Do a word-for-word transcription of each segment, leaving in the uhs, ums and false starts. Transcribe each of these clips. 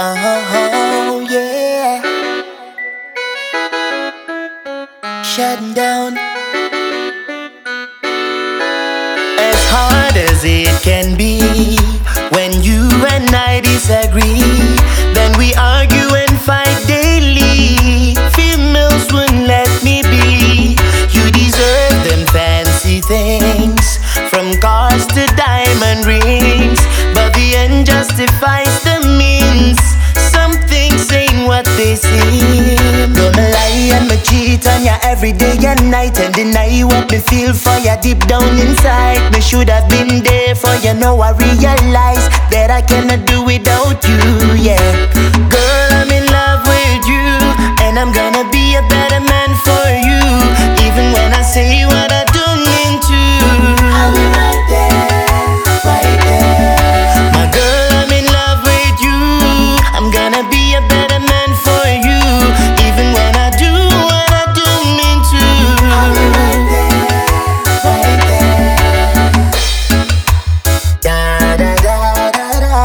Oh yeah, shutting down. As hard as it can be, when you and I disagree, then we argue and fight daily. Females wouldn't let me be. You deserve them fancy things, from cars to diamond rings, but the end justifies the means. Some things ain't what they seem. Don't lie and me cheat on ya every day and night, and deny what me feel for ya deep down inside. Me should have been there for you. Now I realize that I cannot do without you. Yeah, girl, I'm in love with you, and I'm gonna be a better man for you, even when I say what I don't mean to. I'll be right there, right there. My girl, I'm in love with you. I'm gonna be a better man for you, even when I do what I don't mean to. I'll be right there, right there. Da da da da da.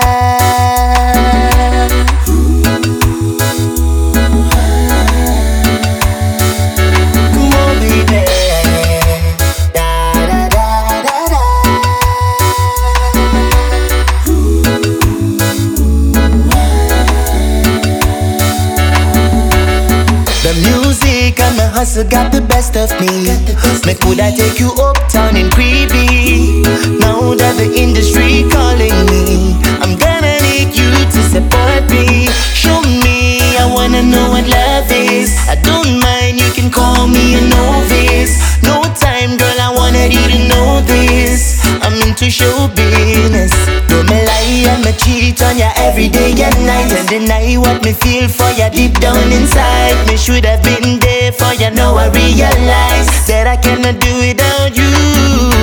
Come on, baby. Da da da da da. The music and my hustle got the best of me. Me coulda take you uptown in Creepy. Now that the industry calling me, I'm gonna need you to support me. Show me, I wanna know what love is. I don't mind, you can call me a novice. No time, girl, I wanted you to know this. I'm into show business. Don't me lie and me cheat on ya every day and night, and deny what me feel for ya deep down inside. Me should have been there for ya. Now I realize that I cannot do without you.